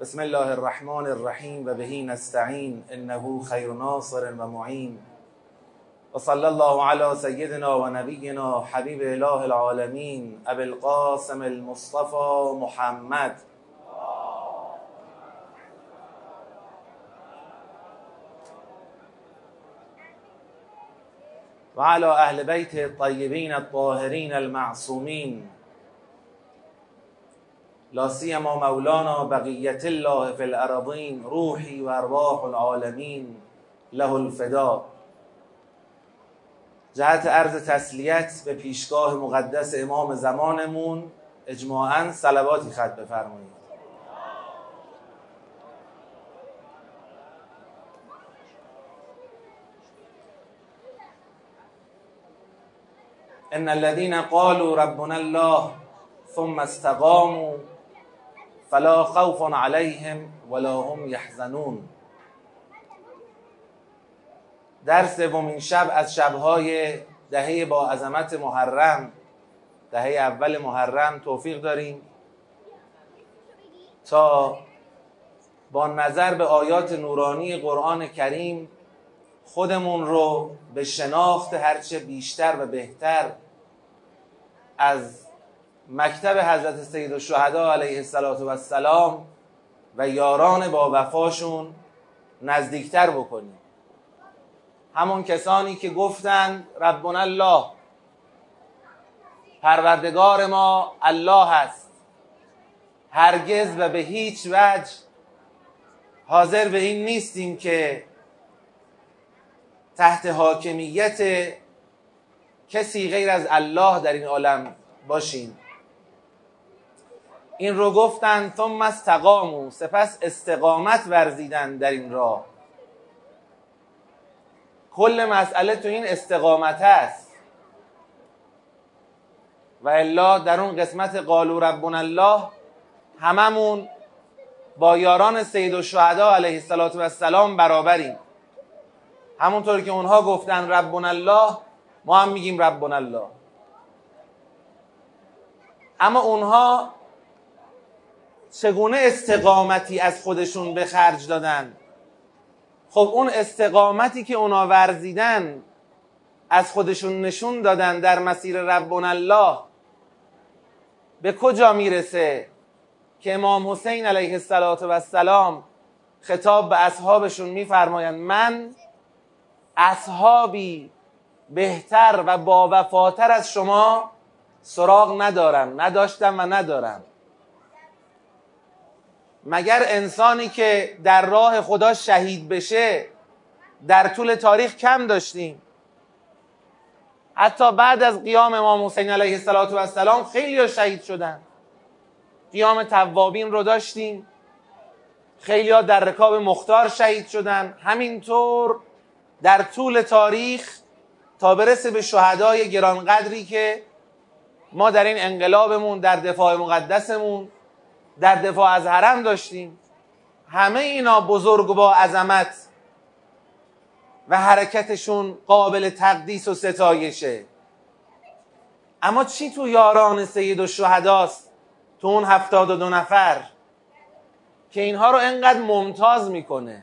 بسم الله الرحمن الرحیم و بهی نستعین انه خیر ناصر و معین و صلی الله علی سیدنا و نبینا حبیب اله العالمین ابی القاسم المصطفى محمد و علی اهل بیت الطیبین الطاهرین المعصومین لا سیما مولانا بقیت الله فی الارضین روحی و ارواح العالمین له الفدا. جهت عرض تسلیت به پیشگاه مقدس امام زمانمون اجماعاً صلواتی ختم بفرمایید. ان الذين قالوا ربنا الله ثم استقاموا فلا خوف علیهم ولا هم یحزنون. در سومین شب از شبهای دهه با عظمت محرم، دهه اول محرم، توفیق داریم تا با نظر به آیات نورانی قرآن کریم خودمون رو به شناخت هرچه بیشتر و بهتر از مکتب حضرت سیدالشهدا علیه السلام و یاران با وفاشون نزدیکتر بکنیم. همون کسانی که گفتند ربنا الله، پروردگار ما الله است، هرگز و به هیچ وجه حاضر به این نیستیم که تحت حاکمیت کسی غیر از الله در این عالم باشیم. این رو گفتن ثم استقاموا، سپس استقامت ورزیدن در این راه. کل مسئله تو این استقامت است و الا در اون قسمت قالوا ربنا الله هممون با یاران سیدالشهدا علیه السلام برابریم. همونطور که اونها گفتن ربنا الله، ما هم میگیم ربنا الله. اما اونها چگونه استقامتی از خودشون به خرج دادن؟ خب اون استقامتی که اونا ورزیدن، از خودشون نشون دادن در مسیر ربنا الله، به کجا میرسه که امام حسین علیه السلام خطاب به اصحابشون میفرمایند من اصحابی بهتر و با وفاتر از شما سراغ ندارم، نداشتم و ندارم. مگر انسانی که در راه خدا شهید بشه در طول تاریخ کم داشتیم؟ حتی بعد از قیام امام حسین علیه السلام خیلی ها شهید شدن. قیام توابین رو داشتیم، خیلی ها در رکاب مختار شهید شدن. همینطور در طول تاریخ تا برسه به شهدای گرانقدری که ما در این انقلابمون، در دفاع مقدسمون، در دفاع از حرم داشتیم. همه اینا بزرگ و با عظمت و حرکتشون قابل تقدیس و ستایشه. اما چی تو یاران سیدالشهداست، تو اون 72 نفر که اینها رو انقدر ممتاز میکنه؟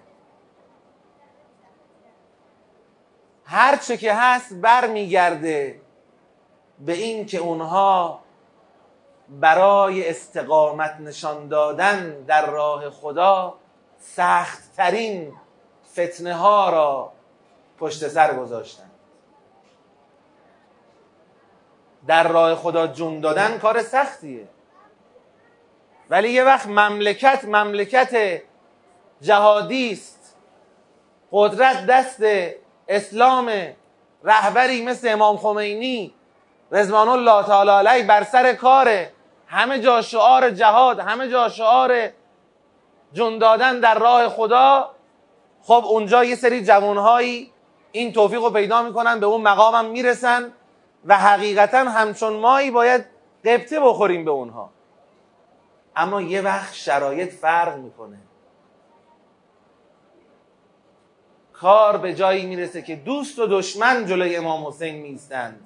هر چه که هست برمیگرده به این که اونها برای استقامت نشان دادن در راه خدا سخت ترین فتنه ها را پشت سر گذاشتن. در راه خدا جون دادن کار سختیه، ولی یه وقت مملکت جهادی است، قدرت دست اسلام، رهبری مثل امام خمینی رضوان الله تعالی علیه بر سر کاره، همه جا شعار جهاد، همه جا شعار جون دادن در راه خدا. خب اونجا یه سری جوانهایی این توفیق رو پیدا میکنن، به اون مقام هم میرسن و حقیقتا همچون مایی باید غبطه بخوریم به اونها. اما یه وقت شرایط فرق میکنه، کار به جایی میرسه که دوست و دشمن جلوی امام حسین میستند.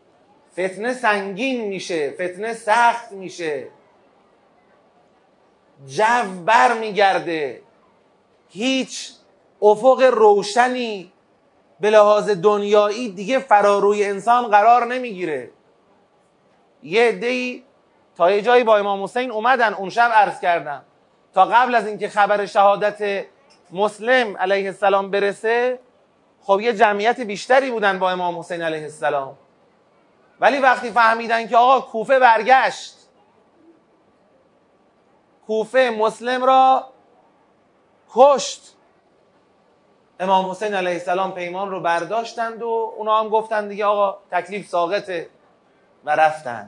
فتنه سنگین میشه، فتنه سخت میشه. جو بر میگرده، هیچ افق روشنی به لحاظ دنیایی دیگه فراروی انسان قرار نمیگیره. یه عده‌ای تا یه جایی با امام حسین اومدن، اون شب عرض کردم تا قبل از اینکه خبر شهادت مسلم علیه السلام برسه، خب یه جمعیت بیشتری بودن با امام حسین علیه السلام، ولی وقتی فهمیدن که آقا کوفه برگشت، کوفه مسلم را کشت، امام حسین علیه السلام پیمان رو برداشتند و اونا هم گفتن دیگه آقا تکلیف ساقطه و رفتند.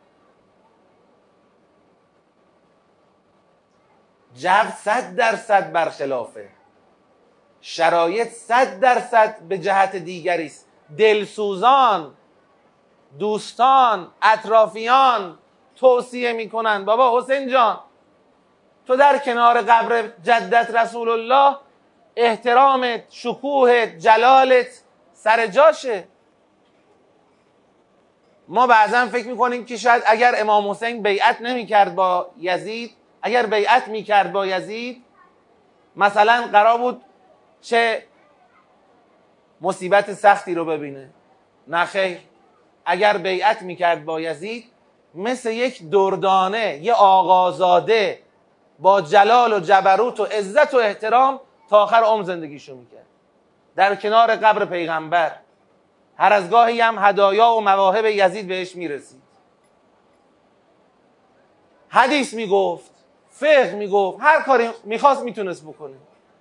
جو 100% برخلافه، شرایط 100% به جهت دیگری است. دلسوزان، دوستان، اطرافیان توصیه میکنن بابا حسین جان تو در کنار قبر جدت رسول الله احترامت، شکوهت، جلالت سر جاشه. ما بعضا فکر میکنیم که شاید اگر امام حسین بیعت نمیکرد با یزید، اگر بیعت میکرد با یزید مثلا قرار بود چه مصیبت سختی رو ببینه. نه خیر، اگر بیعت میکرد با یزید مثل یک دردانه، یه آقازاده با جلال و جبروت و عزت و احترام تا آخر عمر زندگیشو میکرد در کنار قبر پیغمبر. هر از گاهی هم هدایا و مواهب یزید بهش میرسید، حدیث میگفت، فقه میگفت، هر کاری میخواست میتونست بکنه.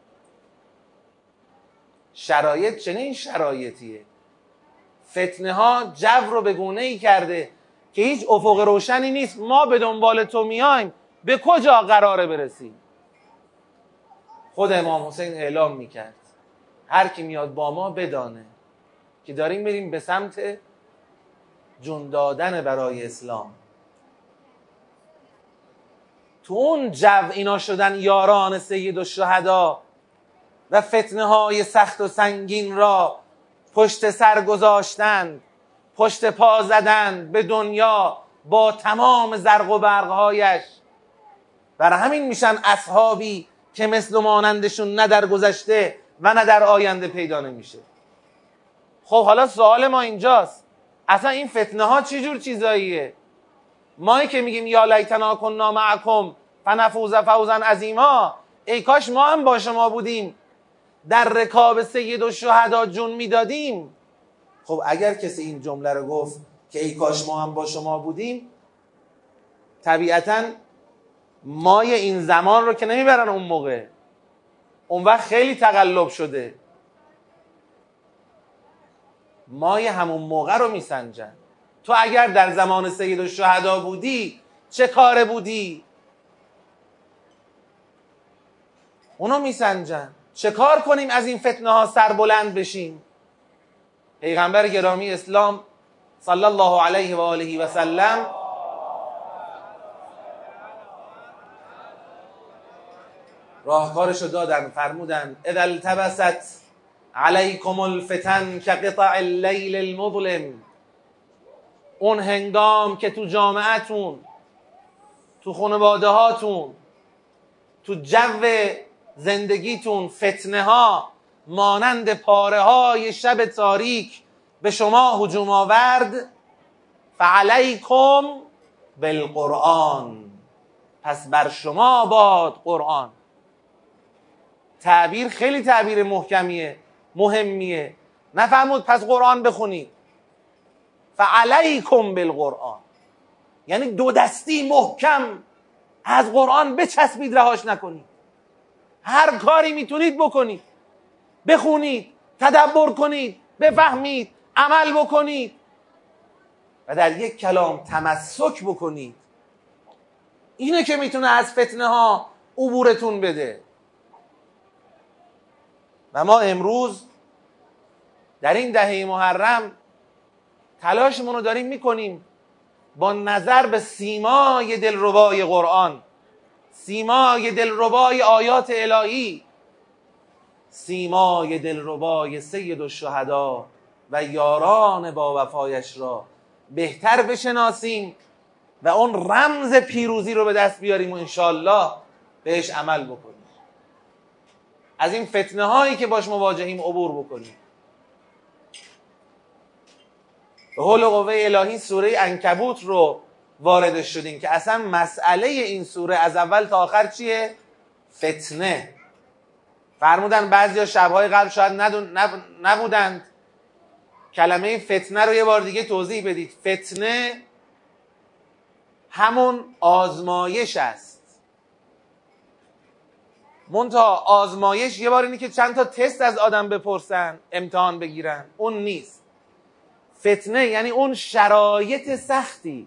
شرایط چنین شرایطیه، فتنه ها جو رو به گونه ای کرده که هیچ افق روشنی نیست. ما به دنبال تو میایم، به کجا قراره برسیم؟ خود امام حسین اعلام میکرد هر کی میاد با ما بدانه که داریم میریم به سمت جون دادن برای اسلام. تو اون جو اینا شدن یاران سید الشهدا و فتنه های سخت و سنگین را پشت سر گذاشتند، پشت پا زدند به دنیا با تمام زرق و برقهایش. برای همین میشن اصحابی که مثل و مانندشون نه در گذشته و نه در آینده پیدا نمیشه. خب حالا سوال ما اینجاست، اصلا این فتنه ها چی جور چیزاییه؟ مایی که میگیم یا لیتنا کنا معکم فنفوز فوزا عظیما، ای کاش ما هم با شما بودیم در رکاب سید الشهدا جون میدادیم. خب اگر کسی این جمله رو گفت که ای کاش ما هم با شما بودیم، طبیعتاً مای این زمان رو که نمیبرن اون موقع، اون وقت خیلی تقلب شده، مای همون موقع رو میسنجن. تو اگر در زمان سید الشهدا بودی چه کاره بودی؟ اونو میسنجن. چه کار کنیم از این فتنه ها سربلند بشیم؟ پیغمبر گرامی اسلام صلی الله علیه و آله و سلم راهکارشو دادن، فرمودن اذا التبست علیکم الفتن كقطع اللیل المظلم. اون هنگام که تو جامعتون، تو خانواده هاتون، تو جو زندگیتون فتنه ها مانند پاره های شب تاریک به شما هجوم آورد، فعلیکم بالقرآن، پس بر شما باد قرآن. تعبیر خیلی تعبیر محکمیه، مهمیه. نفرمود پس قرآن بخونید، فعلیکم بالقرآن، یعنی دو دستی محکم از قرآن بچسبید، رهاش نکنید. هر کاری میتونید بکنید، بخونید، تدبر کنید، بفهمید، عمل بکنید و در یک کلام تمسک بکنید. اینه که میتونه از فتنه ها عبورتون بده. و ما امروز در این دهه محرم تلاشمون رو داریم میکنیم با نظر به سیمای دلربای قرآن، سیمای دلربای آیات الهی، سیمای دلربای سید الشهدا و یاران با وفایش را بهتر بشناسیم و اون رمز پیروزی رو به دست بیاریم و انشالله بهش عمل بکنیم، از این فتنه هایی که باش مواجهیم عبور بکنیم. به حول و قوه الهی سوره عنکبوت رو وارد شدیم که اصلا مسئله این سوره از اول تا آخر چیه؟ فتنه. فرمودن بعضیا شبهای قبل شاید نبودند، کلمه فتنه رو یه بار دیگه توضیح بدید. فتنه همون آزمایش است. منتها آزمایش یه بار اینی که چند تا تست از آدم بپرسن، امتحان بگیرن، اون نیست. فتنه یعنی اون شرایط سختی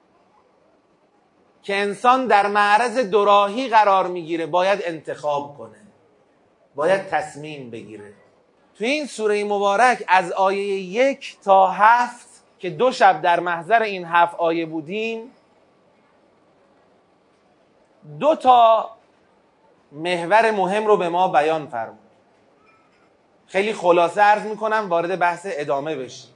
که انسان در معرض دوراهی قرار میگیره، باید انتخاب کنه، باید تصمیم بگیره. توی این سوره مبارک از آیه 1 تا 7 که 2 شب در محضر این 7 آیه بودیم، 2 تا محور مهم رو به ما بیان فرمود. خیلی خلاصه عرض میکنم وارد بحث ادامه بشیم.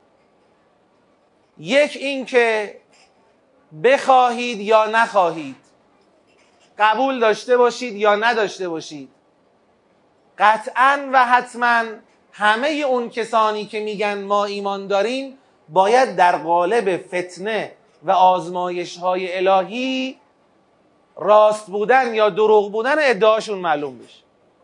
یک این که بخواهید یا نخواهید، قبول داشته باشید یا نداشته باشید، قطعاً و حتماً همه اون کسانی که میگن ما ایمان داریم باید در قالب فتنه و آزمایش های الهی راست بودن یا دروغ بودن ادعاشون معلوم بشه.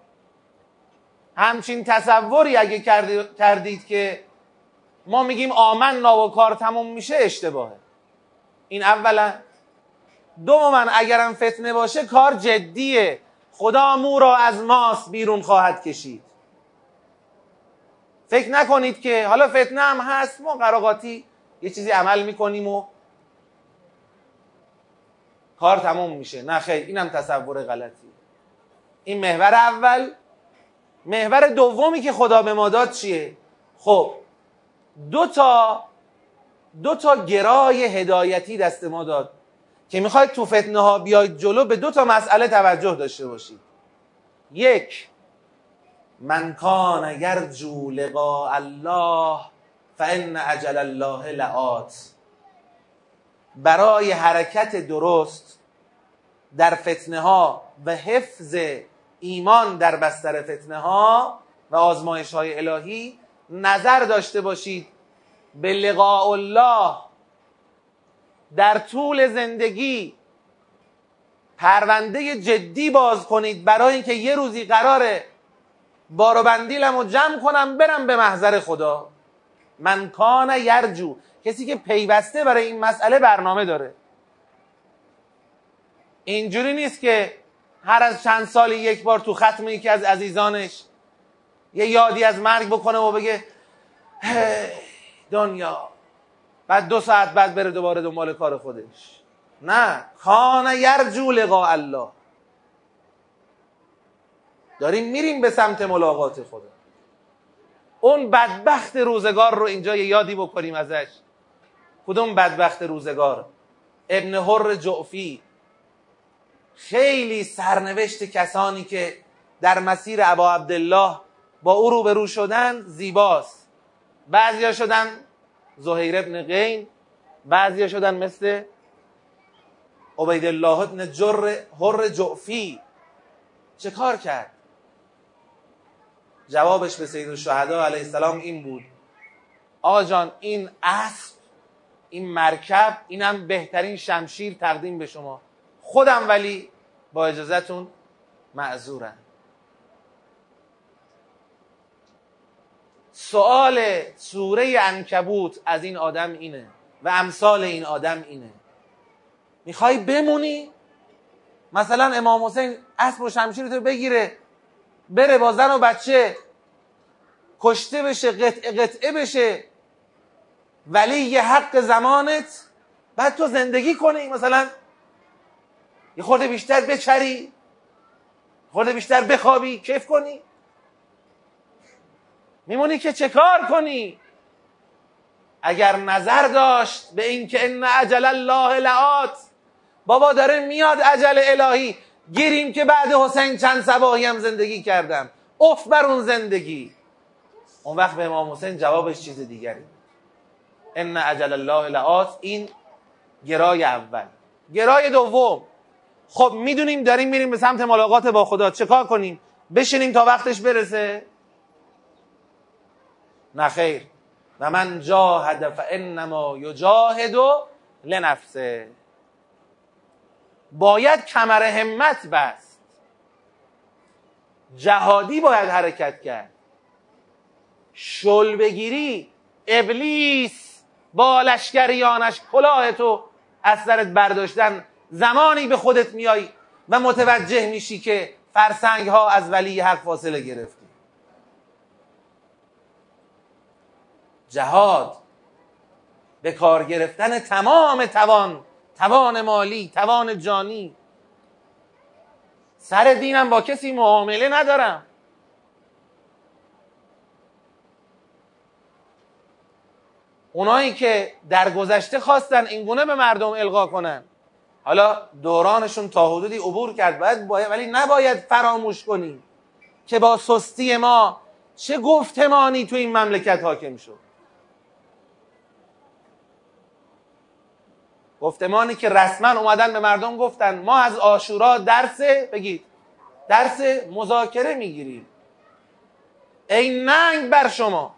همچین تصوری اگه کردید که ما میگیم آمنا و کار تموم میشه، اشتباهه. این اولا. دوما اگرم فتنه باشه کار جدیه، خدا مو را از ماست بیرون خواهد کشید. فکر نکنید که حالا فتنه هم هست ما قراقاتی یه چیزی عمل میکنیم و کار تموم میشه. نه خیر، اینم تصور غلطی. این محور اول. محور دومی که خدا به ما داد چیه؟ خب دو تا گرای هدایتی دست ما داد که میخواید تو فتنه ها بیاید جلو. به 2 تا مسئله توجه داشته باشید. یک، من کان یرجو لقاء الله فان اجل الله لآت. برای حرکت درست در فتنه ها و حفظ ایمان در بستر فتنه ها و آزمایش های الهی نظر داشته باشید به لقاء الله. در طول زندگی پرونده جدی باز کنید برای اینکه یه روزی قراره بار و بندیلمو جمع کنم برم به محضر خدا. من کان یرجو، کسی که پیوسته برای این مسئله برنامه داره. اینجوری نیست که هر از چند سالی یک بار تو ختم یکی از عزیزانش یه یادی از مرگ بکنه و بگه هی دنیا، بعد 2 ساعت بعد بره دوباره دنبال کار خودش. نه، کان یرجو لقاء الله. داریم میریم به سمت ملاقات خدا. اون بدبخت روزگار رو اینجا یادی بکنیم ازش. کدوم بدبخت روزگار؟ ابن حر جعفی. خیلی سرنوشت کسانی که در مسیر ابا عبدالله با او روبرو شدن زیباست. بعضیا شدن زهیر ابن قین، بعضیا شدن مثل عبیدالله ابن حر جعفی. چه کار کرد؟ جوابش به سید الشهدا علیه السلام این بود: آقا جان، این اسب، این مرکب، اینم بهترین شمشیر تقدیم به شما، خودم ولی با اجازهتون معذورم. سؤال سوره عنکبوت از این آدم اینه و امثال این آدم اینه: میخوای بمونی؟ مثلا امام حسین اسب و شمشیرتو بگیره بره با زن و بچه کشته بشه، قطعه قطعه بشه، ولی یه حق زمانت، بعد تو زندگی کنی، مثلا یه خورده بیشتر بچری، خورده بیشتر بخوابی، کیف کنی؟ میمونی که چه کار کنی؟ اگر نظر داشت به این که ان اجل الله لآت، بابا داره میاد اجل الهی، گیریم که بعد حسین چند صباحی هم زندگی کردم، اف بر اون زندگی. اون وقت به امام حسین جوابش چیز دیگری: ان اجل الله لآت. این گرای اول. گرای دوم: خب میدونیم داریم میریم به سمت ملاقات با خدا، چه کار کنیم؟ بشینیم تا وقتش برسه؟ نه خیر. و من جاهد فانما یجاهد لنفسه. باید کمر همت بست، جهادی باید حرکت کرد. شل بگیری ابلیس با لشکریانش کلاه تو از سرت برداشتن، زمانی به خودت میای و متوجه میشی که فرسنگ ها از ولی حق فاصله گرفتی. جهاد به کار گرفتن تمام توان مالی، توان جانی. سر دینم با کسی معامله ندارم. اونایی که در گذشته خواستن اینگونه به مردم القا کنن، حالا دورانشون تا حدودی عبور کرد، ولی نباید فراموش کنیم که با سستی ما چه گفتمانی تو این مملکت حاکم شد. گفتمانی که رسما اومدن به مردم گفتن ما از عاشورا درس مذاکره میگیریم. ای ننگ بر شما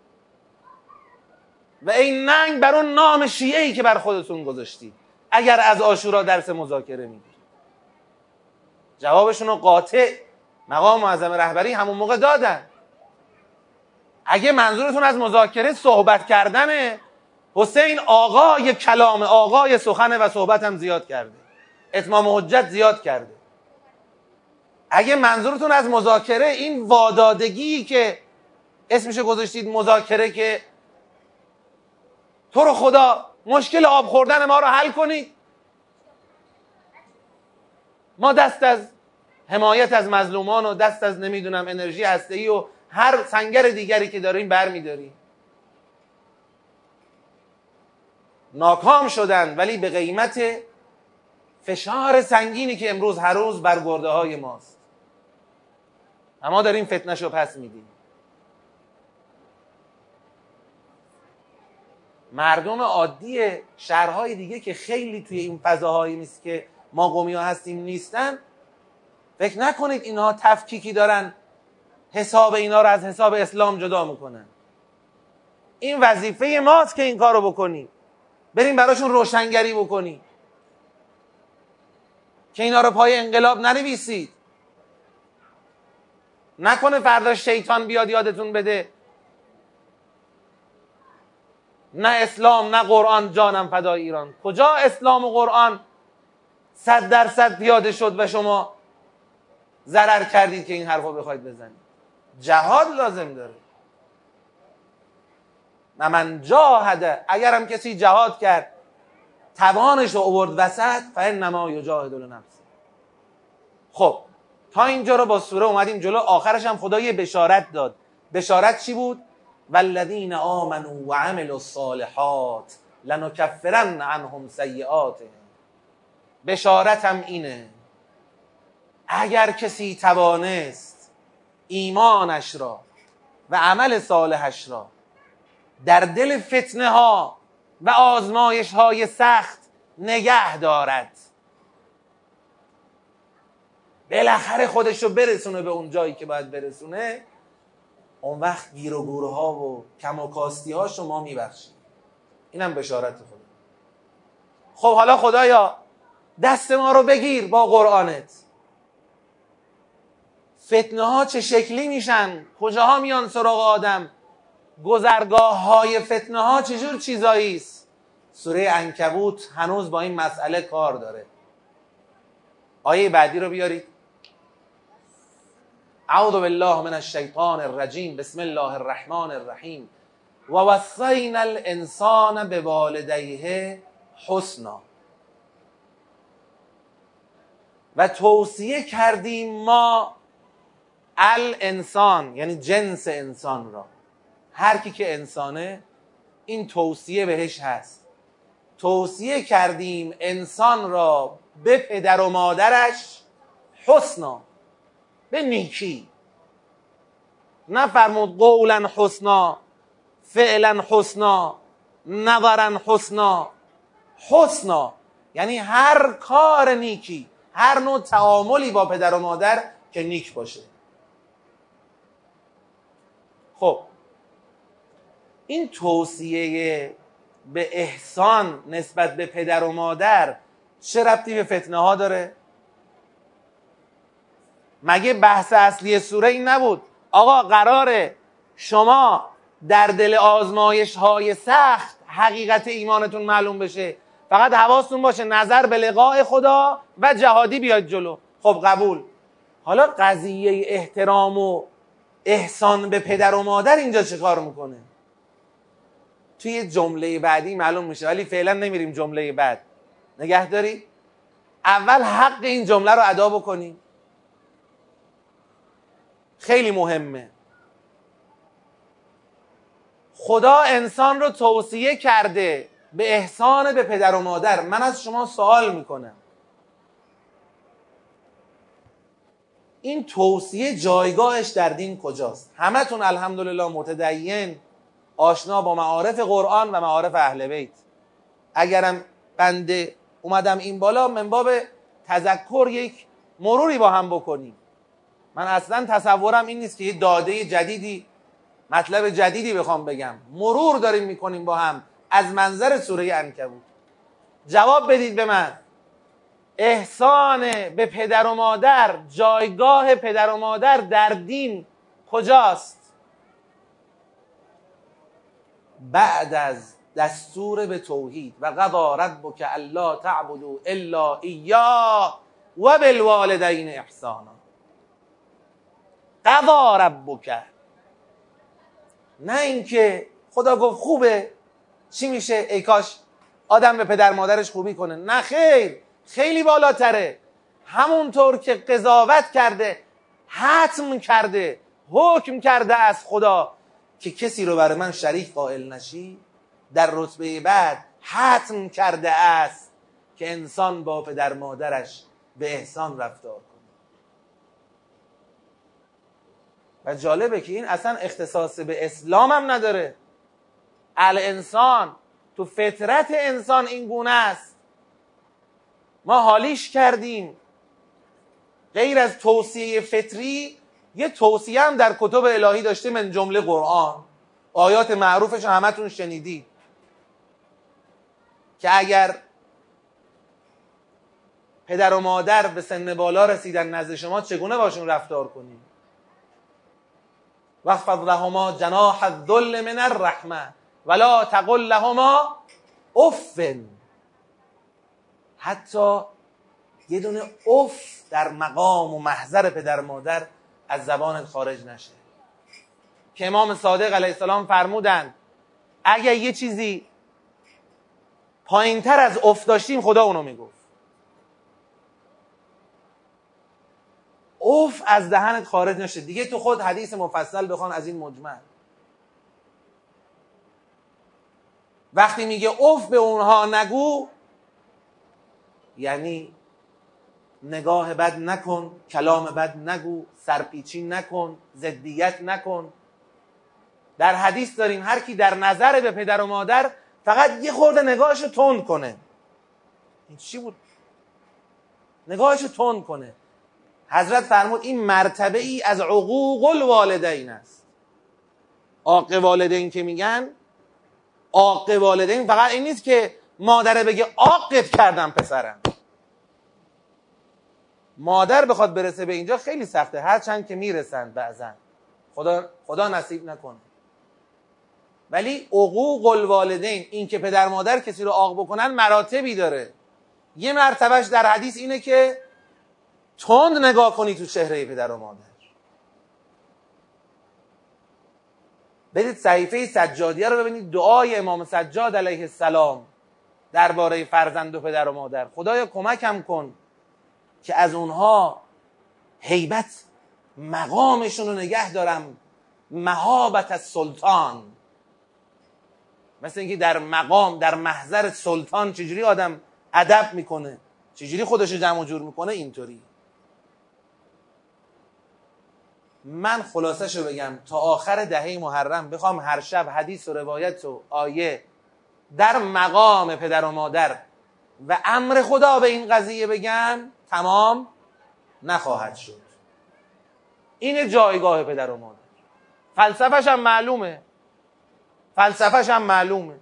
و ای ننگ بر اون نام شیعه‌ای که بر خودتون گذاشتید اگر از عاشورا درس مذاکره میگیرید. جوابشون رو قاطع مقام معظم رهبری همون موقع دادن. اگه منظورتون از مذاکره صحبت کردنه، حسین آقای کلام، آقای سخن و صحبت هم زیاد کرده، اتمام حجت زیاد کرده. اگه منظورتون از مذاکره این وادادگی که اسمش گذاشتید مذاکره که تو رو خدا مشکل آب خوردن ما رو حل کنید، ما دست از حمایت از مظلومان و دست از نمیدونم انرژی هسته‌ای و هر سنگر دیگری که داریم برمیداریم. ناکام شدن، ولی به قیمت فشار سنگینی که امروز هر روز بر گرده های ماست. اما داریم فتنه‌شو پس میدیم. مردم عادی شهرهای دیگه که خیلی توی این فضاهایی نیست که ما قومی‌ها هستیم نیستن، فکر نکنید اینها تفکیکی دارن حساب اینا رو از حساب اسلام جدا میکنن. این وظیفه ماست که این کار رو بکنیم، بریم براشون روشنگری بکنیم که اینا رو پای انقلاب ننویسید. نکنه فردا شیطان بیاد یادتون بده نه اسلام نه قرآن جانم فدای ایران. کجا اسلام و قرآن 100% پیاده شد و شما ضرر کردید که این حرفا بخواید بزنید؟ جهاد لازم داره. و من جاهده، اگرم کسی جهاد کرد توانش رو آورد وسط، فانما یجاهد لنفسه. خب تا اینجا رو با سوره اومدیم جلو. آخرش هم خدا یه بشارت داد. بشارت چی بود؟ والذین آمنوا وعملوا الصالحات لنکفرن عنهم سیئاتهم. بشارتم اینه اگر کسی توانست ایمانش را و عمل صالحش را در دل فتنه ها و آزمایش های سخت نگه دارد، بالاخره خودش رو برسونه به اون جایی که باید برسونه، اون وقت گیر و گورها و کم و کاستی ها شما میبخشید. اینم بشارت خدا. خب حالا خدایا دست ما رو بگیر با قرآنت. فتنه ها چه شکلی میشن؟ کجاها میان سراغ آدم؟ گذرگاه های فتنه ها چجور چیزایی است؟ سوره عنکبوت هنوز با این مسئله کار داره. آیه بعدی رو بیارید. اعوذ بالله من الشیطان الرجیم بسم الله الرحمن الرحیم و وصینا الانسان بوالدیه حسنا. و توصیه کردیم ما الانسان، یعنی جنس انسان را، هر کی که انسانه این توصیه بهش هست. توصیه کردیم انسان را به پدر و مادرش حسنا، به نیکی. نفرمود قولا حسنا، فعلا حسنا، نظرا حسنا. حسنا یعنی هر کار نیکی، هر نوع تعاملی با پدر و مادر که نیک باشه. خب این توصیه به احسان نسبت به پدر و مادر چه ربطی به فتنه ها داره؟ مگه بحث اصلی سوره این نبود آقا قراره شما در دل آزمایش های سخت حقیقت ایمانتون معلوم بشه، فقط حواستون باشه نظر به لقاء خدا و جهادی بیاد جلو. خب قبول. حالا قضیه احترام و احسان به پدر و مادر اینجا چه کار میکنه؟ توی جمله بعدی معلوم میشه، ولی فعلا نمیریم جمله بعد. نگه داری؟ اول حق این جمله رو ادا بکنیم. خیلی مهمه. خدا انسان رو توصیه کرده به احسان به پدر و مادر. من از شما سوال میکنم این توصیه جایگاهش در دین کجاست؟ همتون الحمدلله متدین، آشنا با معارف قرآن و معارف اهل بیت. اگرم بنده اومدم این بالا من باب تذکر یک مروری با هم بکنیم. من اصلا تصورم این نیست که یه داده جدیدی، مطلب جدیدی بخوام بگم. مرور داریم میکنیم با هم از منظر سوره عنکبوت. جواب بدید به من، احسان به پدر و مادر، جایگاه پدر و مادر در دین کجاست؟ بعد از دستور به توحید و قضا ربک الا تعبدوا الا ایاه و بالوالدین احسانا. قضا ربک، نه اینکه خدا گفت خوبه چی میشه ای کاش آدم به پدر مادرش خوبی کنه. نه خیر، خیلی بالاتره. همونطور که قضاوت کرده، حتم کرده، حکم کرده از خدا که کسی رو برای من شریک قائل نشی، در رتبه بعد حتم کرده است که انسان با پدر مادرش به احسان رفتار کنه. و جالبه که این اصلا اختصاص به اسلام هم نداره. الانسان تو فطرت انسان این گونه است. ما حالیش کردیم. غیر از توصیه فطری یه توصیه هم در کتب الهی داشته، من جمله قرآن. آیات معروفش همتون شنیدید که اگر پدر و مادر به سن بالا رسیدن نزد شما چگونه باشون رفتار کنید؟ واخفض لهما جناح الذل من الرحمه ولا تقل لهما اف. حتی یه دونه اف در مقام و محضر پدر مادر از زبانت خارج نشه. که امام صادق علیه السلام فرمودن اگر یه چیزی پایین تر از اف داشتیم خدا اونو میگفت. اف از دهنت خارج نشه. دیگه تو خود حدیث مفصل بخوان از این مجمل. وقتی میگه اف به اونها نگو، یعنی نگاه بد نکن، کلام بد نگو، سرپیچی نکن، ضدیت نکن. در حدیث داریم هر کی در نظر به پدر و مادر فقط یه خورده نگاهشو تند کنه. این چی بود؟ نگاهشو تند کنه. حضرت فرمود این مرتبه ای از عقوق الوالدین است. عاق والدین که میگن، عاق والدین فقط این نیست که مادره بگه عاقت کردم پسرم. مادر بخواد برسه به اینجا خیلی سخته، هرچند که میرسند بعضن، خدا نصیب نکنه. ولی عقوق الوالدین، این که پدر مادر کسی رو عاق بکنن مراتبی داره. یه مرتبهش در حدیث اینه که تند نگاه کنی تو چهره پدر و مادر. برید صحیفه سجادیه رو ببینید، دعای امام سجاد علیه السلام درباره فرزند و پدر و مادر. خدایا کمکم کن که از اونها هیبت مقامشون رو نگه دارم، مهابت از سلطان. مثل اینکه در مقام، در محضر سلطان چجوری آدم ادب میکنه، چجوری خودش رو جمع و جور میکنه، اینطوری. من خلاصش رو بگم، تا آخر دهه محرم بخوام هر شب حدیث و روایت و آیه در مقام پدر و مادر و امر خدا به این قضیه بگم، تمام نخواهد شد. این جایگاه پدر و مادر. فلسفه‌ش هم معلومه.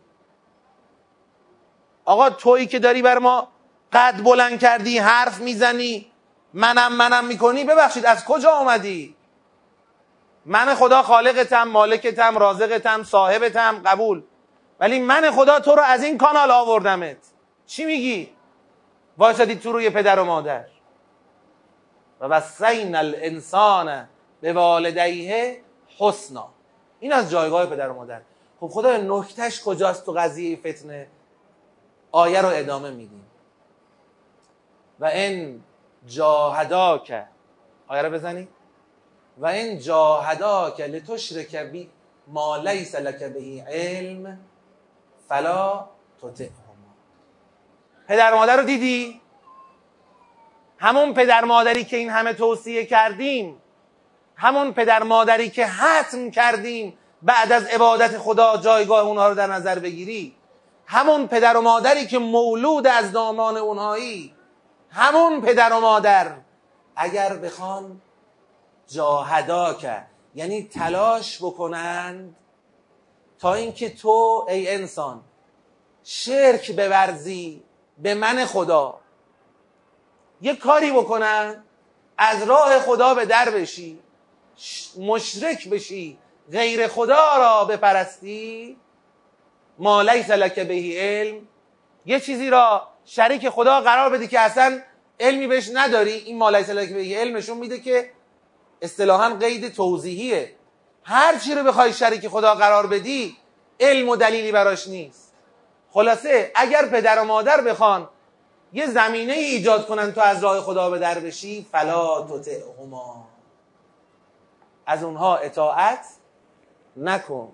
آقا تویی که داری بر ما قد بلند کردی، حرف میزنی، منم میکنی، ببخشید از کجا آمدی؟ من خدا خالقتم، مالکتم، رازقتم، صاحبتم، قبول، ولی من خدا تو رو از این کانال آوردمت. چی میگی؟ وایسادی تو روی پدر و مادر. و وصینا الانسان بوالدیه حسنا. این از جایگاه پدر و مادر. خب خدا نکتهش کجاست تو قضیه فتنه؟ آیه رو ادامه میدیم. و ان جاهداک، آیه رو بزنی، و ان جاهداک لتشرک بی ما لیس لک به علم فلا تطعهما. پدر مادر رو دیدی؟ همون پدر مادری که این همه توصیه کردیم، همون پدر مادری که حتم کردیم بعد از عبادت خدا جایگاه اونها رو در نظر بگیری، همون پدر و مادری که مولود از دامان اونهایی، همون پدر و مادر اگر بخوان جاهداک، یعنی تلاش بکنند تا اینکه تو ای انسان شرک بورزی به من خدا، یه کاری بکنن از راه خدا به در بشی، مشرک بشی، غیر خدا را بپرستی، ما لیس لک به علم، یه چیزی را شریک خدا قرار بدی که اصلا علمی بهش نداری، این ما لیس لک به علم نشون میده که اصطلاحاً قید توضیحیه. هر چی رو بخوای شریک خدا قرار بدی علم و دلیلی براش نیست. خلاصه اگر پدر و مادر بخوان یه زمینه ایجاد کنن تو از راه خدا به در بشی، فلا تطعهما، از اونها اطاعت نکن.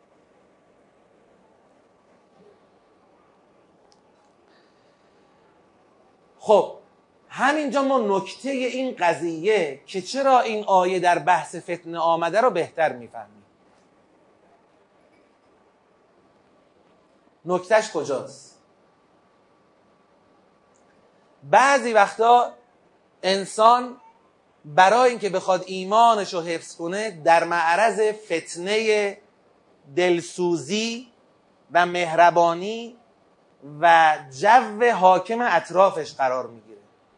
خب همینجا ما نکته این قضیه که چرا این آیه در بحث فتنه آمده رو بهتر میفهمیم. نکتهش کجاست؟ بعضی وقتا انسان برای اینکه بخواد ایمانش رو حفظ کنه در معرض فتنه دلسوزی و مهربانی و جو حاکم اطرافش قرار میگیره.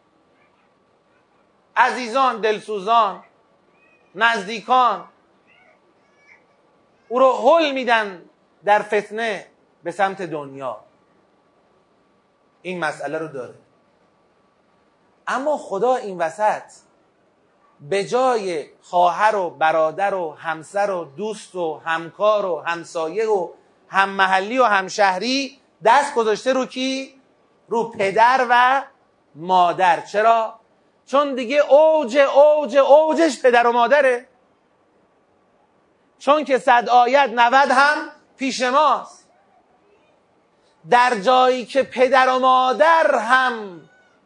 عزیزان، دلسوزان، نزدیکان او رو هل میدن در فتنه به سمت دنیا. این مسئله رو داره. اما خدا این وسط به جای خواهر و برادر و همسر و دوست و همکار و همسایه و هم محلی و همشهری دست گذاشته رو کی؟ رو پدر و مادر. چرا؟ چون دیگه اوجش پدر و مادره. چون که 100 آیت 90 هم پیش ماست. در جایی که پدر و مادر هم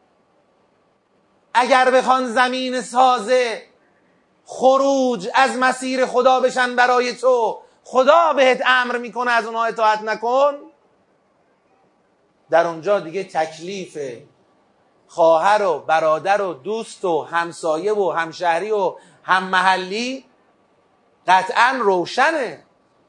اگر بخوان زمین سازه خروج از مسیر خدا بشن برای تو، خدا بهت امر میکنه از اونها اطاعت نکن، در اونجا دیگه تکلیف خواهر و برادر و دوست و همسایه و همشهری و هم محلی قطعا روشنه.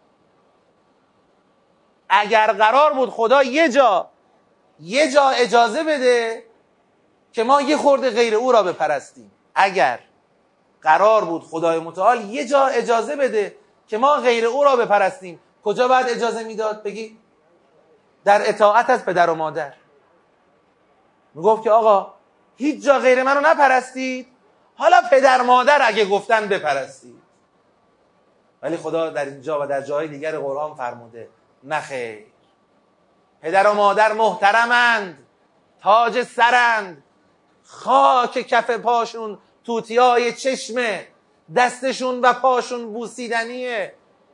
اگر قرار بود خدا یه جا اجازه بده که ما یه خورده غیر او را بپرستیم، اگر قرار بود خدای متعال یه جا اجازه بده که ما غیر او را بپرستیم، کجا باید اجازه میداد؟ بگی در اطاعت از پدر و مادر. میگفت که آقا هیچ جا غیر منو نپرستید، حالا پدر مادر اگه گفتن بپرستید. ولی خدا در اینجا و در جای دیگر قرآن فرموده نه خیر، پدر و مادر محترمند، تاج سرند، خاک کف پاشون توتیای چشمه، دستشون و پاشون بوسیدنیه.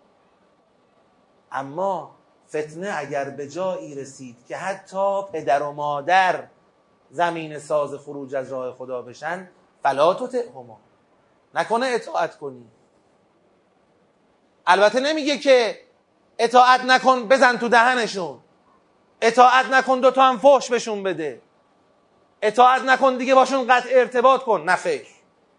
اما فتنه اگر به جایی رسید که حتی پدر و مادر زمین ساز خروج از راه خدا بشن، فلا تطعهما، نکنه اطاعت کنی. البته نمیگه که اطاعت نکن بزن تو دهنشون، اطاعت نکن 2 تا هم فحش بهشون بده، اطاعت نکن دیگه باشون قطع ارتباط کن. نه خیر،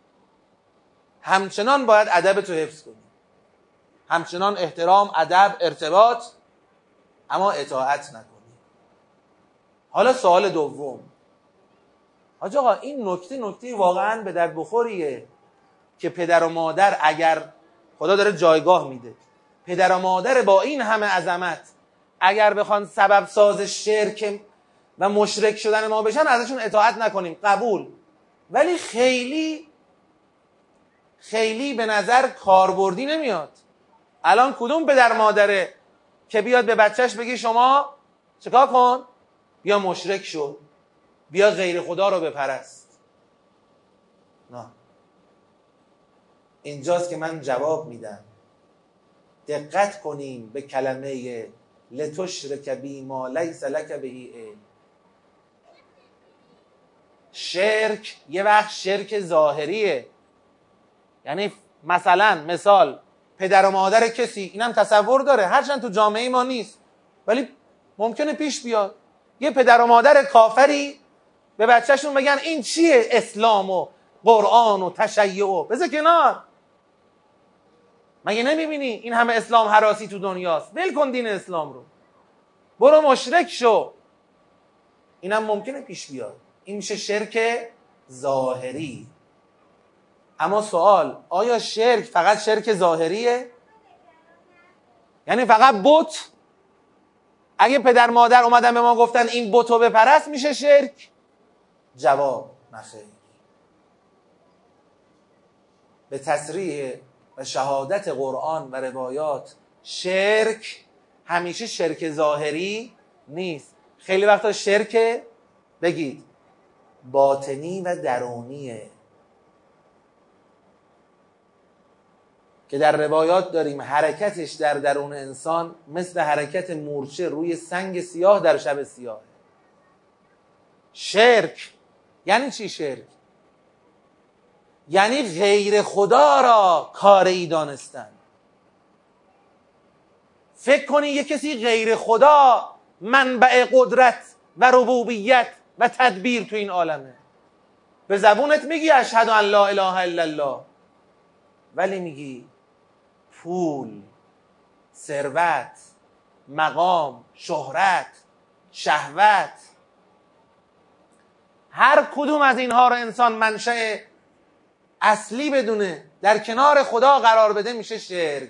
همچنان باید ادب تو حفظ کنی، همچنان احترام، ادب، ارتباط، اما اطاعت نکنی. حالا سوال دوم، حاج آقا این نکته واقعا به درد بخوریه که پدر و مادر اگر خدا داره جایگاه میده، پدر و مادر با این همه عظمت اگر بخوان سبب ساز شرک و مشرک شدن ما بشن ازشون اطاعت نکنیم، قبول، ولی خیلی به نظر کاربردی نمیاد. الان کدوم پدر مادره که بیاد به بچهش بگی شما چیکار کن؟ بیا مشرک شو، بیا غیر خدا رو بپرست؟ نه. اینجاست که من جواب میدم دقت کنیم به کلمه لتشرک بی ما لیس لک به علم. شرک یه وقت شرک ظاهریه، یعنی مثال پدر و مادر کسی، اینم تصور داره، هرچند تو جامعه ما نیست ولی ممکنه پیش بیاد، یه پدر و مادر کافری به بچهشون بگن این چیه اسلام و قرآن و تشیع و بذار کنار، مگه نمیبینی این همه اسلام هراسی تو دنیاست، ول کن دین اسلام رو، برو مشرک شو. اینم ممکنه پیش بیاد، این میشه شرک ظاهری. اما سوال، آیا شرک فقط شرک ظاهریه؟ یعنی فقط بت؟ اگه پدر مادر اومدن به ما گفتن این بتو بپرست میشه شرک؟ جواب نخیر. به تصریح و شهادت قرآن و روایات شرک همیشه شرک ظاهری نیست، خیلی وقتا شرک بگید باطنی و درونیه که در روایات داریم حرکتش در درون انسان مثل حرکت مورچه روی سنگ سیاه در شب سیاه. شرک یعنی چی؟ شرک یعنی غیر خدا را کاری دانستن. فکر کنی یه کسی غیر خدا منبع قدرت و ربوبیت و تدبیر تو این عالمه، به زبونت میگی اشهد ان لا اله الا الله، ولی میگی پول، ثروت، مقام، شهرت، شهوت، هر کدوم از اینها رو انسان منشأ اصلی بدونه در کنار خدا قرار بده میشه شرک.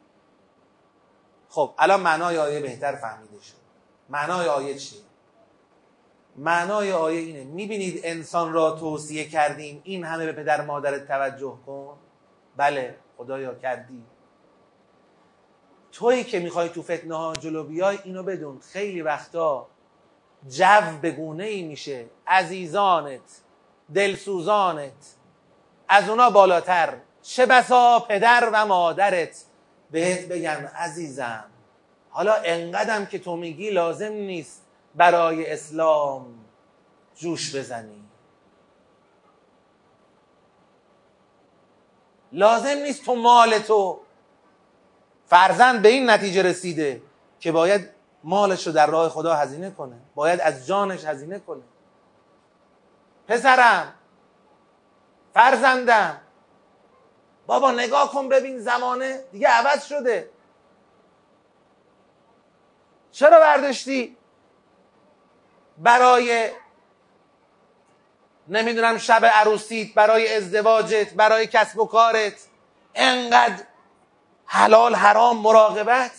خب الان معنای آیه بهتر فهمیده شد. معنای آیه چیه؟ معنای آیه اینه، میبینید انسان را توصیه کردیم این همه به پدر مادرت توجه کن. بله خدایا کردی. تویی که میخوای تو فتنه ها جلو بیای اینو بدون خیلی وقتا جو بگونه ای میشه عزیزانت، دلسوزانت، از اونا بالاتر چه بسا پدر و مادرت بهت بگن عزیزم حالا انقدرم که تو میگی لازم نیست برای اسلام جوش بزنی، لازم نیست تو مال تو. فرزند به این نتیجه رسیده که باید مالش رو در راه خدا هزینه کنه، باید از جانش هزینه کنه. پسرم، فرزندم، بابا نگاه کن ببین زمانه دیگه عوض شده، چرا برداشتی برای نمیدونم شب عروسیت، برای ازدواجت، برای کسب و کارت انقدر حلال حرام مراقبت؟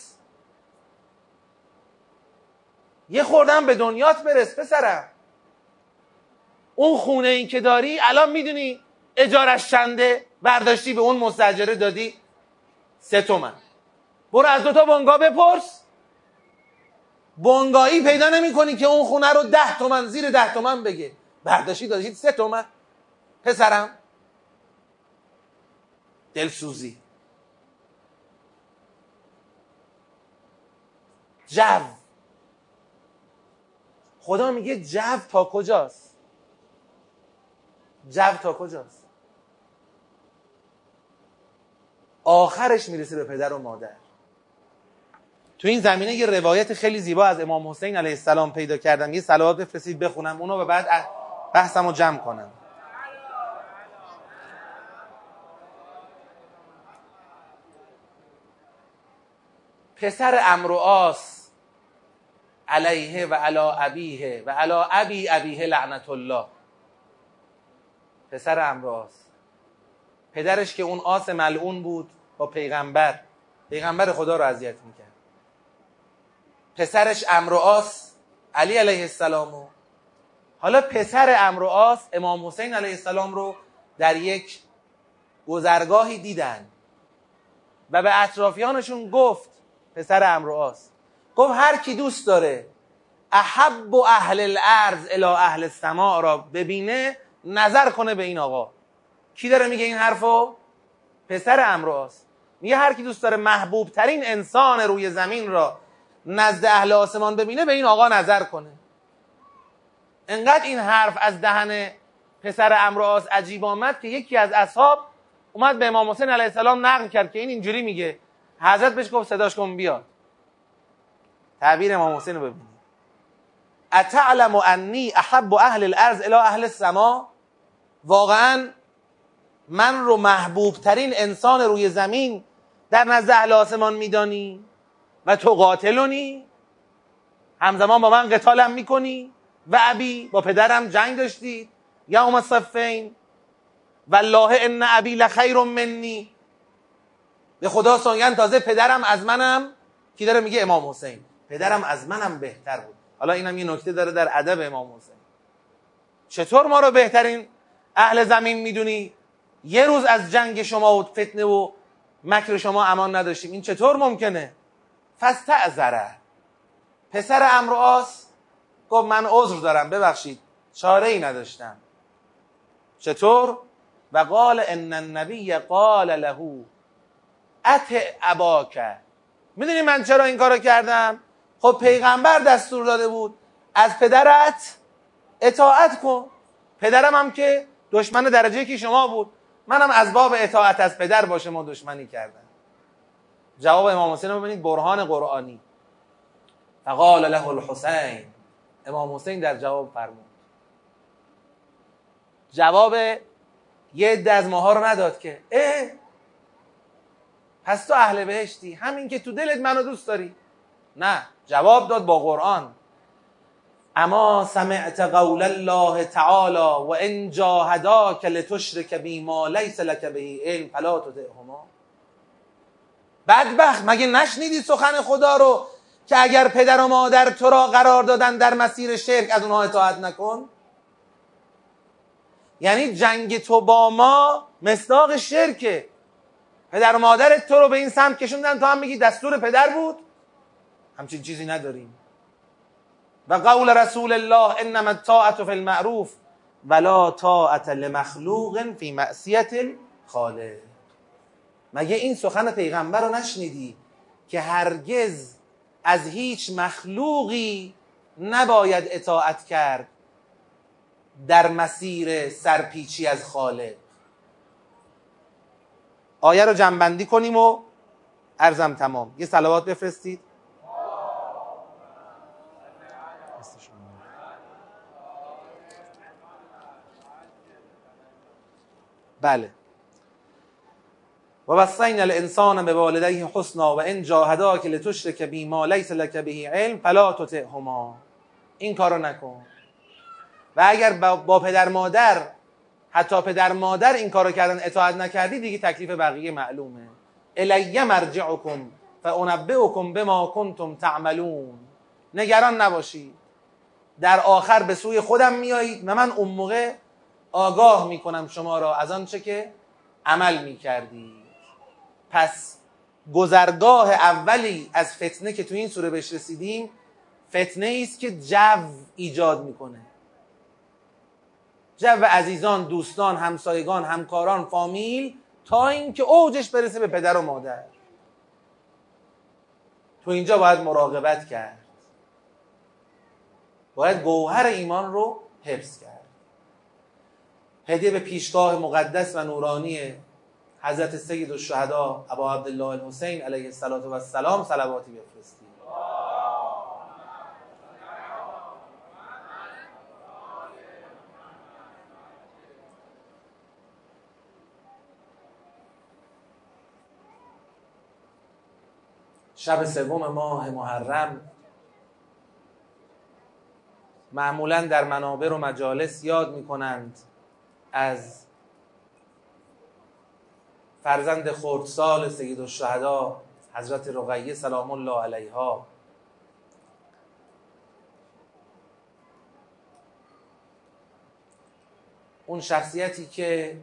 یه خوردم به دنیات برس پسرم. اون خونه این که داری الان میدونی اجارش چنده؟ برداشتی به اون مستاجره دادی 3 تومن. برو از 2 تا بنگاه بپرس، بنگاهی پیدا نمی کنی که اون خونه رو 10 تومن زیر 10 تومن بگه، برداشتی دادی 3 تومن. پسرم دلسوزی. جو. خدا میگه جو تا کجاست؟ جو تا کجاست؟ آخرش میرسه به پدر و مادر. تو این زمینه یه روایت خیلی زیبا از امام حسین علیه السلام پیدا کردم، یه صلوات بفرستید بخونم اونو و بعد بحثم رو جمع کنم. پسر عمرو عاص علیه و علی ابیه و علی ابی ابیه لعنت الله، پسر عمرو عاص، پدرش که اون عاص ملعون بود با پیغمبر خدا رو اذیت میکرد، پسرش عمرو عاص علی علیه السلام. و حالا پسر عمرو عاص امام حسین علیه السلام رو در یک گذرگاهی دیدن و به اطرافیانشون گفت، پسر عمرو عاص گفت هر کی دوست داره احب اهل الارض الی اهل السماء را ببینه نظر کنه به این آقا. کی داره میگه این حرفو؟ پسر عمرو عاص میگه هر کی دوست داره محبوب ترین انسان روی زمین را نزد اهل آسمان ببینه به این آقا نظر کنه. انقدر این حرف از دهن پسر عمرو عاص عجیب آمد که یکی از اصحاب اومد به امام حسین علیه السلام نقل کرد که این اینجوری میگه. حضرت بهش گفت صداش کن بیاد. تعبیر امام حسین رو ببینید: اتعلم انی احب اهل الارض الی اهل السما؟ واقعا من رو محبوب ترین انسان روی زمین در نزد اهل آسمان میدانی و تو قاتلونی، همزمان با من قتالم میکنی، و ابی، با پدرم جنگ داشتید، یوم الصفین، والله ان ابی لخیر منی، به خدا سوگند تازه پدرم از منم، کی داره میگه؟ امام حسین، پدرم از منم بهتر بود. حالا اینم یه نکته داره در ادب امام حسین، چطور ما رو بهترین اهل زمین میدونی؟ یه روز از جنگ شما و فتنه و مکر شما امان نداشتیم، این چطور ممکنه؟ فاستعذره، پسر عمرو عاص گفت من عذر دارم، ببخشید، چاره ای نداشتم. چطور؟ و قال ان النبی قال له اطع اباک. میدونی من چرا این کارو کردم؟ خب پیغمبر دستور داده بود از پدرت اطاعت کن، پدرم هم که دشمن درجه که شما بود، منم از باب اطاعت از پدر با شما دشمنی کردم. جواب امام حسین رو ببینید، برهان قرآنی. فقال له الحسین، امام حسین در جواب فرمود، جواب یه عده از ماها رو نداد که پس تو اهل بهشتی همین که تو دلت منو دوست داری. نه، جواب داد با قرآن: اما سمعت قول الله تعالی و ان جاهداک لتشرک بی ما لیس لک به علم فلا تطعهما. بدبخت، مگه نشنیدی سخن خدا رو که اگر پدر و مادر تو را قرار دادن در مسیر شرک از اونها اطاعت نکن؟ یعنی جنگ تو با ما مصداق شرکه. پدر و مادرت تو رو به این سمت کشوندن، تو هم میگی دستور پدر بود؟ همچین چیزی نداریم. و قول رسول الله انما الطاعة فی المعروف ولا طاعة لمخلوق فی معصیة الخالق. مگه این سخن پیغمبر رو نشنیدی که هرگز از هیچ مخلوقی نباید اطاعت کرد در مسیر سرپیچی از خالق؟ آیه رو جمع‌بندی کنیم و عرضم تمام. یه صلوات بفرستید. بله. و وصینا الانسان بوالدیه حسنا و ان جاهداک لتشرک بی ما لیس لک به علم فلا تطعهما. این کارو نکن. و اگر با پدر مادر، حتی پدر مادر این کارو کردن اطاعت نکردی، دیگه تکلیف بقیه معلومه. الی مرجعکم فانبئکم بما کنتم تعملون. نگران نباشید، در آخر به سوی خودم میایید و من اون موقع آگاه میکنم شما را از آنچه که عمل میکردید. پس گذرگاه اولی از فتنه که تو این سوره بهش رسیدیم، فتنه است که جو ایجاد میکنه. جو عزیزان، دوستان، همسایگان، همکاران، فامیل، تا اینکه اوجش برسه به پدر و مادر. تو اینجا باید مراقبت کرد، باید گوهر ایمان رو حفظ کرد. هدیه به پیشگاه مقدس و نورانی حضرت سید الشهدا ابا عبدالله الحسین علیه السلام صلواتی بفرستید. شب سوم ماه محرم معمولا در منابر و مجالس یاد میکنند از فرزند خردسال سیدالشهدا حضرت رقیه سلام الله علیها. اون شخصیتی که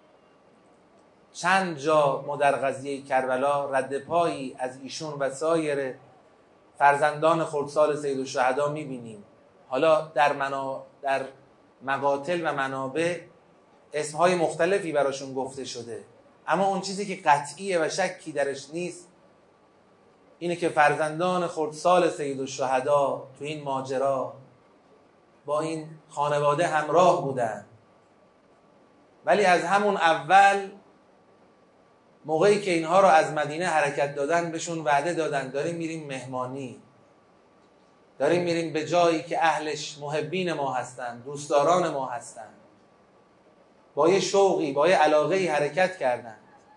چند جا ما در قضیه کربلا رد پایی از ایشون و سایر فرزندان خردسال سیدالشهدا میبینیم. حالا در مقاتل و منابع اسمهای مختلفی براشون گفته شده، اما اون چیزی که قطعیه و شکی درش نیست اینه که فرزندان خردسال سیدالشهدا تو این ماجرا با این خانواده همراه بودن. ولی از همون اول موقعی که اینها رو از مدینه حرکت دادن بهشون وعده دادن داریم میریم مهمانی، داریم میریم به جایی که اهلش محبین ما هستن، دوستداران ما هستن. با یه شوقی، با یه علاقه‌ای حرکت کردن.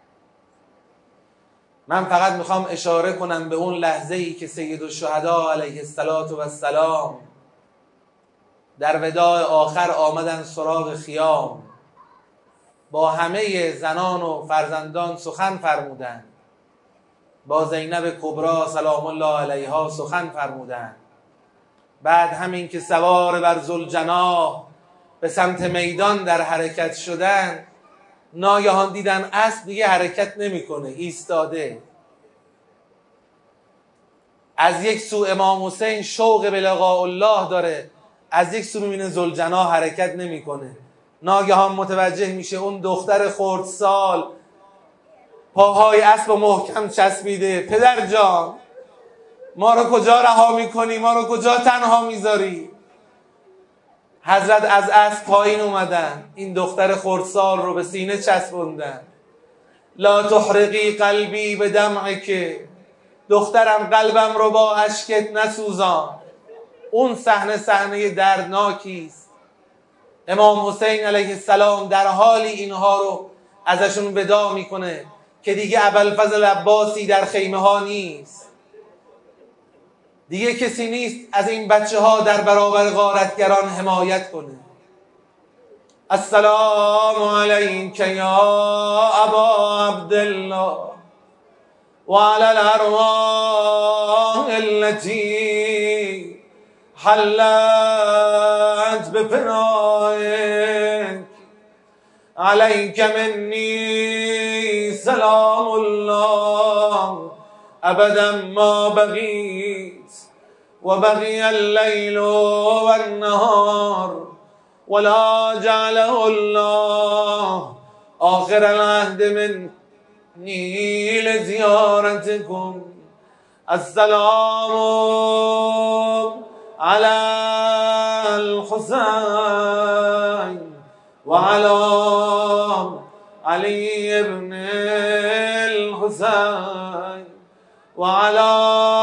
من فقط میخوام اشاره کنم به اون لحظه‌ای که سیدالشهدا علیه السلام در وداع آخر آمدن سراغ خیام، با همه زنان و فرزندان سخن فرمودند، با زینب کبری سلام الله علیها سخن فرمودند. بعد همین که سوار بر ذوالجناح به سمت میدان در حرکت شدن، ناگهان دیدن اسب دیگه حرکت نمیکنه، ایستاده. از یک سو امام حسین شوق به لقاء الله داره، از یک سو میبینه ذوالجناح حرکت نمیکنه. ناگهان متوجه میشه اون دختر خردسال پاهای اسب محکم چسبیده. پدر جان، ما رو کجا رها میکنی؟ ما رو کجا تنها میذاری؟ حضرت از اسب پایین اومدن، این دختر خردسال رو به سینه چسبوندن. لا تحرقی قلبی به دمعک، دخترم قلبم رو با اشکت نسوزان. اون صحنه دردناکی است. امام حسین علیه السلام در حالی اینها رو ازشون وداع میکنه که دیگه ابوالفضل عباسی در خیمه ها نیست، دیگه کسی نیست از این بچه ها در برابر غارتگران حمایت کنه. السلام علیک یا ابا عبدالله و علی الارواح التي حلت بفنائک، علیک منی سلام الله ابدا ما بقیت و بقی اللیل و النهار ولا جعله الله آخر العهد منی لزیارتکم. السلام علی الحسین و علی علی ابن الحسین و علی